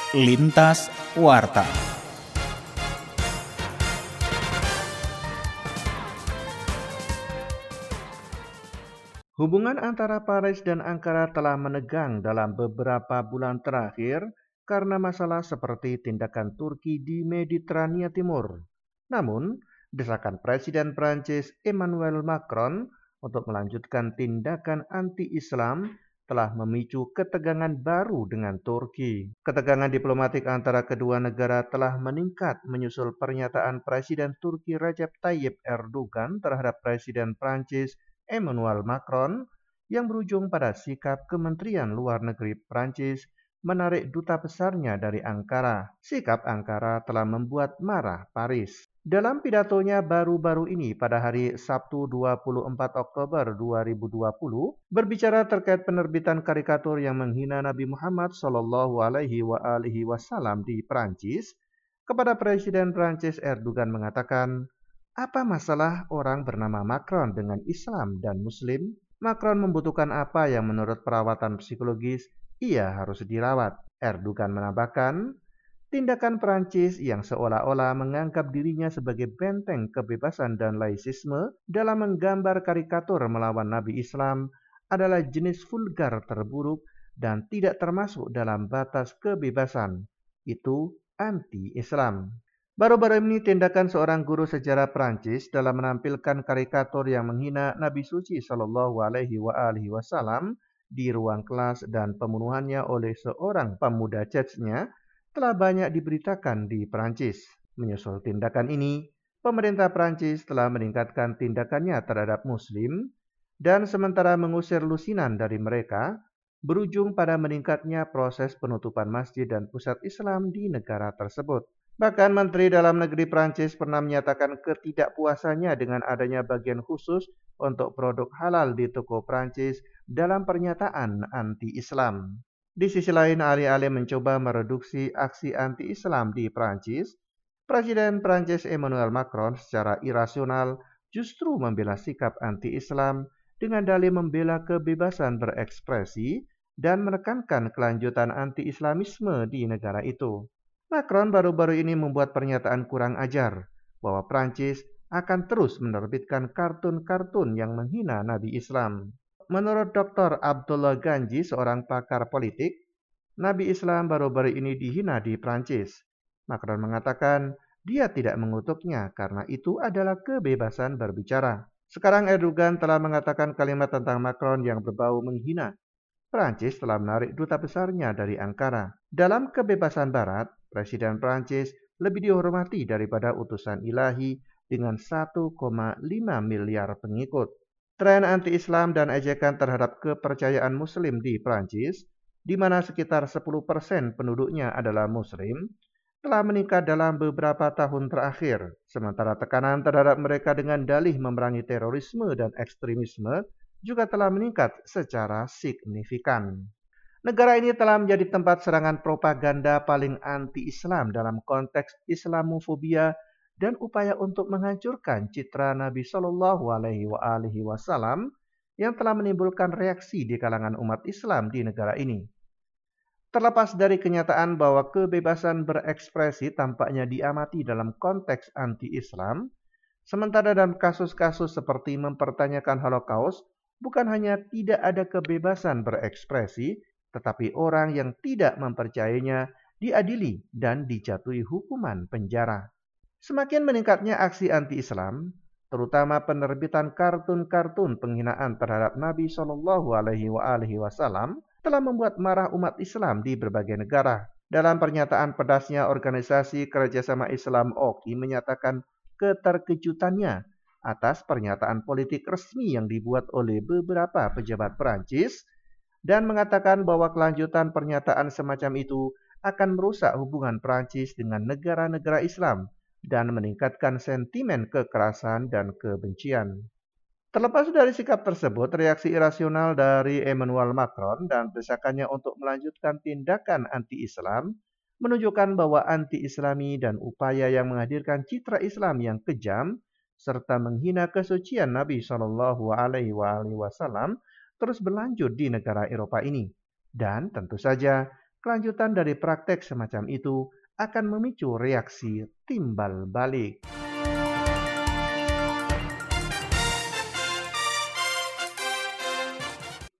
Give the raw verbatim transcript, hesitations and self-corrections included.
Lintas Warta. Hubungan antara Paris dan Ankara telah menegang dalam beberapa bulan terakhir karena masalah seperti tindakan Turki di Mediterania Timur. Namun, desakan Presiden Prancis Emmanuel Macron untuk melanjutkan tindakan anti-Islam telah memicu ketegangan baru dengan Turki. Ketegangan diplomatik antara kedua negara telah meningkat menyusul pernyataan Presiden Turki Recep Tayyip Erdogan terhadap Presiden Prancis Emmanuel Macron yang berujung pada sikap Kementerian Luar Negeri Prancis menarik duta besarnya dari Ankara. Sikap Ankara telah membuat marah Paris. Dalam pidatonya baru-baru ini pada hari Sabtu dua puluh empat Oktober dua ribu dua puluh, berbicara terkait penerbitan karikatur yang menghina Nabi Muhammad Shallallahu Alaihi Wasallam di Prancis, kepada Presiden Prancis Erdogan mengatakan, apa masalah orang bernama Macron dengan Islam dan Muslim? Macron membutuhkan apa yang menurut perawatan psikologis ia harus dirawat. Erdogan menambahkan, tindakan Prancis yang seolah-olah menganggap dirinya sebagai benteng kebebasan dan laisisme dalam menggambar karikatur melawan Nabi Islam adalah jenis vulgar terburuk dan tidak termasuk dalam batas kebebasan. Itu anti-Islam. Baru-baru ini tindakan seorang guru sejarah Prancis dalam menampilkan karikatur yang menghina Nabi suci Shallallahu Alaihi Wasallam di ruang kelas dan pembunuhannya oleh seorang pemuda Chechnya telah banyak diberitakan di Prancis. Menyusul tindakan ini, pemerintah Prancis telah meningkatkan tindakannya terhadap Muslim dan sementara mengusir lusinan dari mereka, berujung pada meningkatnya proses penutupan masjid dan pusat Islam di negara tersebut. Bahkan Menteri Dalam Negeri Prancis pernah menyatakan ketidakpuasannya dengan adanya bagian khusus untuk produk halal di toko Prancis dalam pernyataan anti-Islam. Di sisi lain, alih-alih mencoba mereduksi aksi anti-Islam di Prancis, Presiden Prancis Emmanuel Macron secara irasional justru membela sikap anti-Islam dengan dalih membela kebebasan berekspresi dan menekankan kelanjutan anti-Islamisme di negara itu. Macron baru-baru ini membuat pernyataan kurang ajar bahwa Prancis akan terus menerbitkan kartun-kartun yang menghina Nabi Islam. Menurut Doktor Abdullah Ganji, seorang pakar politik, Nabi Islam baru-baru ini dihina di Prancis. Macron mengatakan dia tidak mengutuknya karena itu adalah kebebasan berbicara. Sekarang Erdogan telah mengatakan kalimat tentang Macron yang berbau menghina. Prancis telah menarik duta besarnya dari Ankara. Dalam kebebasan Barat, Presiden Prancis lebih dihormati daripada utusan ilahi dengan satu koma lima miliar pengikut. Tren anti-Islam dan ejekan terhadap kepercayaan Muslim di Prancis, di mana sekitar sepuluh persen penduduknya adalah Muslim, telah meningkat dalam beberapa tahun terakhir. Sementara tekanan terhadap mereka dengan dalih memerangi terorisme dan ekstremisme juga telah meningkat secara signifikan. Negara ini telah menjadi tempat serangan propaganda paling anti-Islam dalam konteks Islamofobia dan upaya untuk menghancurkan citra Nabi Shallallahu Alaihi Wasallam yang telah menimbulkan reaksi di kalangan umat Islam di negara ini. Terlepas dari kenyataan bahwa kebebasan berekspresi tampaknya diamati dalam konteks anti-Islam, sementara dalam kasus-kasus seperti mempertanyakan Holocaust, bukan hanya tidak ada kebebasan berekspresi, tetapi orang yang tidak mempercayainya diadili dan dijatuhi hukuman penjara. Semakin meningkatnya aksi anti-Islam, terutama penerbitan kartun-kartun penghinaan terhadap Nabi Shallallahu Alaihi Wasallam, telah membuat marah umat Islam di berbagai negara. Dalam pernyataan pedasnya, Organisasi Kerjasama Islam O K I menyatakan keterkejutannya atas pernyataan politik resmi yang dibuat oleh beberapa pejabat Perancis dan mengatakan bahwa kelanjutan pernyataan semacam itu akan merusak hubungan Perancis dengan negara-negara Islam dan meningkatkan sentimen kekerasan dan kebencian. Terlepas dari sikap tersebut, reaksi irasional dari Emmanuel Macron dan desakannya untuk melanjutkan tindakan anti-Islam menunjukkan bahwa anti-Islami dan upaya yang menghadirkan citra Islam yang kejam serta menghina kesucian Nabi Shallallahu Alaihi Wasallam terus berlanjut di negara Eropa ini. Dan tentu saja Kelanjutan dari praktek semacam itu akan memicu reaksi timbal balik.